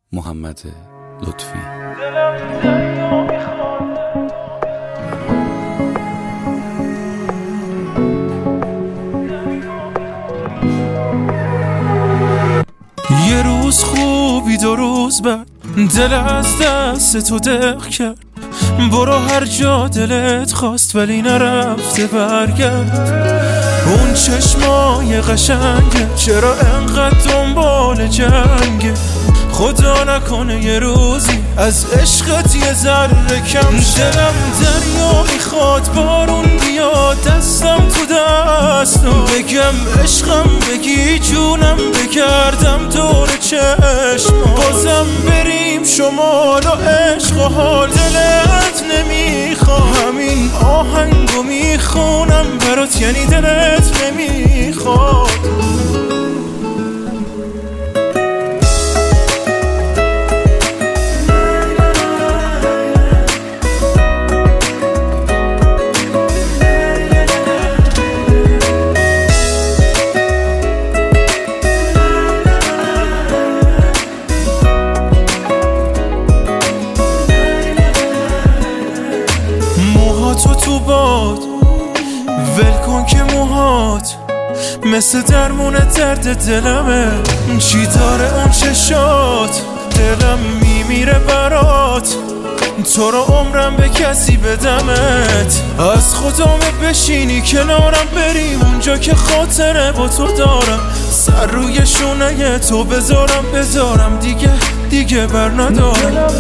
محمد لطفی. یه روز خوبی دو روز بعد دل از دست تو دق کرد. برو هر جا دلت خواست ولی نرفته برگرد. اون چشمای قشنگه چرا انقدر دنبال جنگه؟ خدا نکنه یه روزی از عشقت یه ذره کم. دلم دریا میخواد بارون بیاد دستم تو دستم، بگم عشقم بگی جونم بگردم دور چشم. بازم بریم شمال و عشق و حال دلت نمیخواد. همین آهنگو میخونم برات یعنی دلت نمیخواد. تو باد ول کن که موهات مثل درمون درد دلمه. چی داره اون چشات؟ دلم میمیره برات. تو رو عمرم به کسی بدمت. از خدامه بشینی کنارم بریم اونجا که خاطره با تو دارم. سر روی شونه تو بذارم دیگه بر ندارم.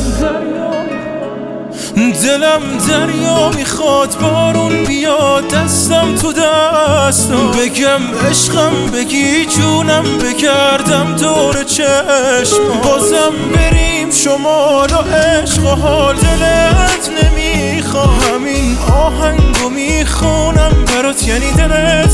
دلم دریا میخواد بارون بیاد دستم تو دستم، بگم عشقم بگی جونم بگردم دور چشم. بازم بریم شمال و عشق و حال دلت نمیخواد. همین آهنگو میخونم برات یعنی دلت